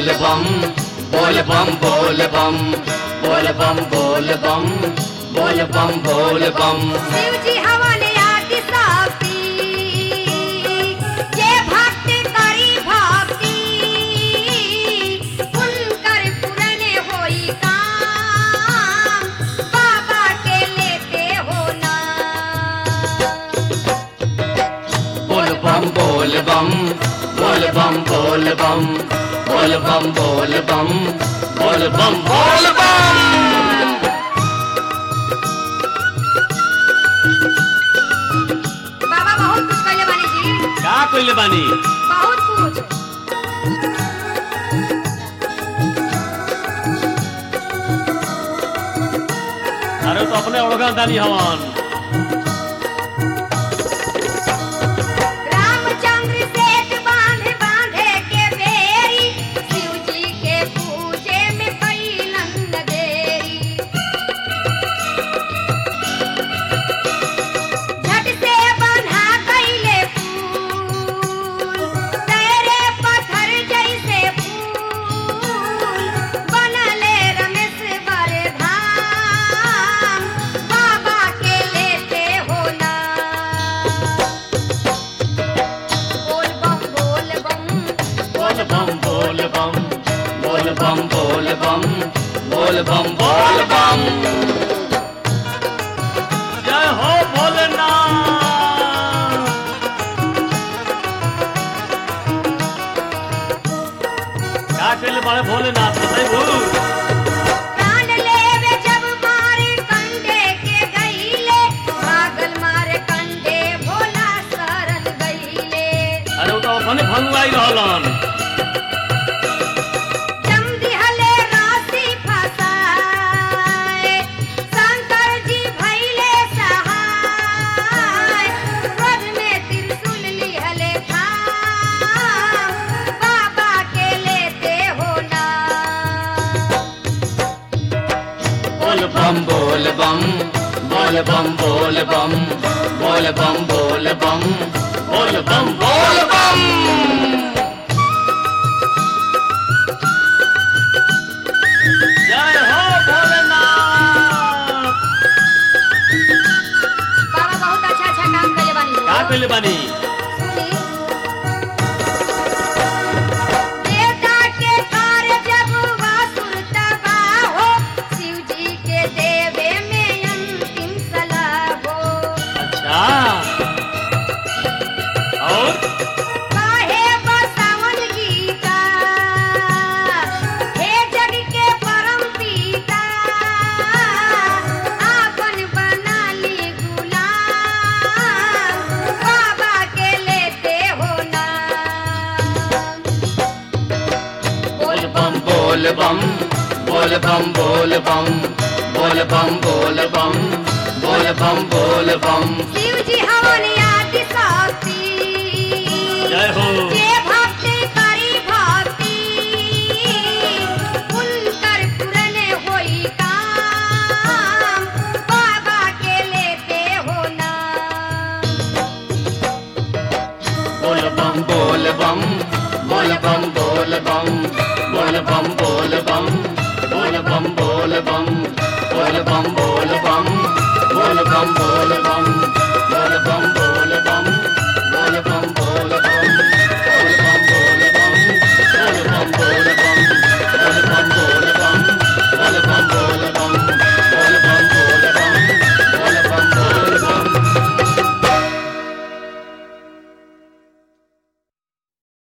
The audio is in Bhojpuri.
बोल बम बोल बम बोल बम बोल बम बोल बम बोल बम बोल बम। शिव जी हवन आदि शक्ति जे भक्ति करी भक्ति उनकर पूरन होई काम बाबा के लेते हो नाम। बोल बम बोल बम बोल बम बोल बम बोल बम बोल बम बोल बम बोल बम। बाबा बहुत कुछ कइले बानी जी। का कइले बानी? बहुत कुछ। अरे तो अपने ओळखा दानी हवन। रामचंद्र सेठ बांधे बांधे के बेरी शिव जी के पूजे में कैलन देरी। झट से बन्हा कैले फूल तेरे पत्थर जैसे फूल बनले रमेश बड़े धाम बाबा के लेते हो ना। बोल बम बोल बम बोल बम बोल बम बोल बम बोल बम बोल बम बोल बम। जय हो भोलेनाथ। का कइले बाड़े भोलेनाथ बताइबू? प्राण लेवे जब मारे कंडे के गईले भागल मारे कंडे भोला शरण गईले। अरे वो तो अपने भंगवाई रहलन। जम दिहले राशि फसाए शंकर जी भइले सहाय क्रोध में त्रिशूल लिहले थाम बाबा के लेते हो नाम। बोल बम बोल बम बोल बम बोल बम बोल बम बोल बम बोल बम बोल बम। जय हो भोलेनाथ। बाबा बहुत अच्छा अच्छा काम कइले बानी। का कइले बानी? सुनी। देवता के कार्य जब वासुर तबाह हो शिव जी के देवे में अंतिम सलाह हो। अच्छा और काहे बसावन गीता हे जग के परम पिता आपन बना ली गुलाम बाबा के लेते हो नाम। बोल बम बोल बम बोल बम बोल बम बोल बम बोल बम बोल बम बोल बम। शिव जी हवन आदि शक्ति जय हो। जे भक्ति करी भक्ति उनकर पूरन होई काम बाबा के लेते हो नाम। बोल बम बोल बम बोल बम